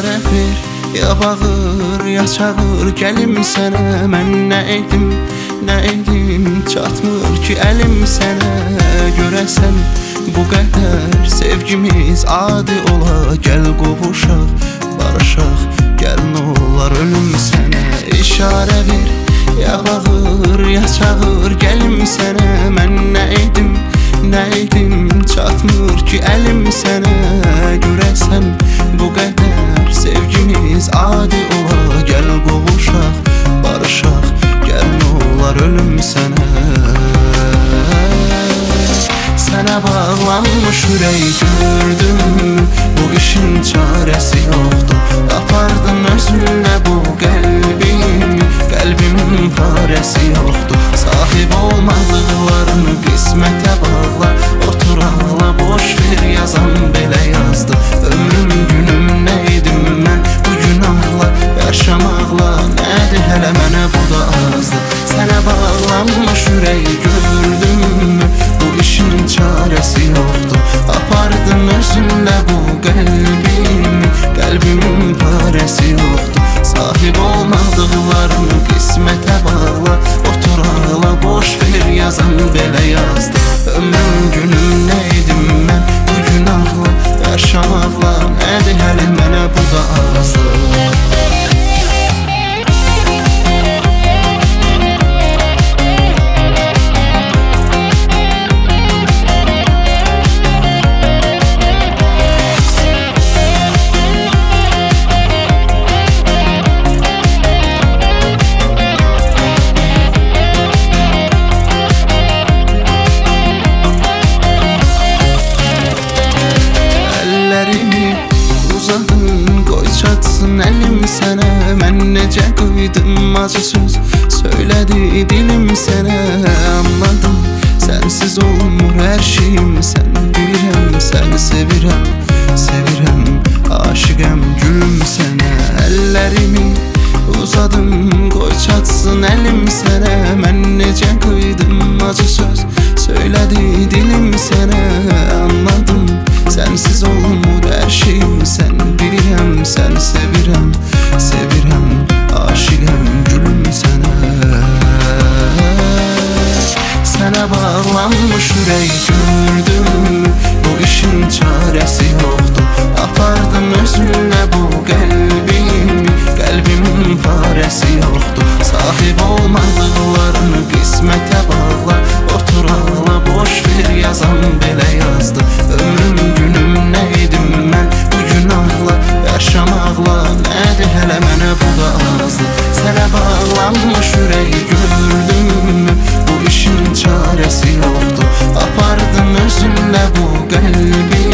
İşarə ver, ya bağır, ya çağır, gəlim sənə. Mən nə edim, çatmır ki əlim sənə. Görəsən bu qədər sevgimiz adi ola. Gəl qovuşaq, barışaq, gəl nə olar ölüm sənə. İşarə ver, ya bağır, ya çağır, gəlim sənə. Mən nə edim, çatmır ki əlim sənə. Görəsən bu qədər sevgimiz adi ola. Gəl qovuşaq, barışaq, gəl nə olar ölüm sənə. Sənə bağlanmış ürək gördüm, bu işin çarəsi yoxdur. Apardın özünlə bu qəlbimin parəsi yoxdur. Sahib olmadıqlarını qismətə bağla, otur ağla, boş ver yazan belə yazdı. Ömrüm günüm nə edim mən bu gün ağla, yaşamaqla nədir hələ mənə bu da azdı. Sənə bağlanmış ürək gördüm, bu işin çarəsi yoxdur. Apardın özünlə bu qəlbimin parəsi yoxdur. Sahib olmadıqlarını qismətə bağla, otur ağla, boş ver yazan belə yazdı. Ömrüm günüm nə edim mən bu gün ağla, yaşamaqla nədir hələ mənə bu da azdı. Qoy çatsın əlim sənə. Mən necə qıydım acı söz söylədi dilim sənə. Anladım sənsiz olmur hər şeyim. Sən bilirəm səni sevirəm, aşiqəm gülüm sənə. Əllərimi uzadım, qoy çatsın əlim sənə. Mən necə qıydım acı söz söylədi dilim sənə. Anladım sənsiz olmur hər şeyim. Sən bilirəm səni sevirəm, aşiqəm gülüm sənə. Sənə bağlanmış ürək gördüm, bu işin çarəsi yoxdur. Apardın özünlə bu qəlbimin parəsi yoxdur. Sahib olmadıqlarını qismətə bağla, otur ağla, boş ver yazan belə yazdı. Ömrüm günüm nə edim mən bu gün ağla, yaşamaqla nədir hələ mənə bu da azdı. Sənə bağlanmış ürək gördüm, bu işin çarəsi yoxdur. Apardın özünlə bu